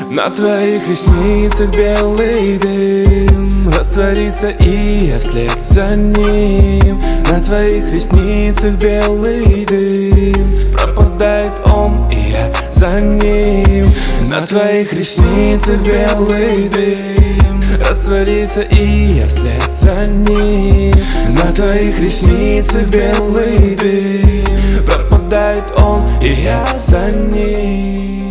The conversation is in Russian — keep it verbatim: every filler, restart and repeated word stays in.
На твоих ресницах белый дым растворится, и я вслед за ним. На твоих ресницах белый дым пропадает он, и я за ним. На твоих ресницах белый дым растворится, и я вслед за ним. На твоих ресницах белый дым пропадает он, и я за ним.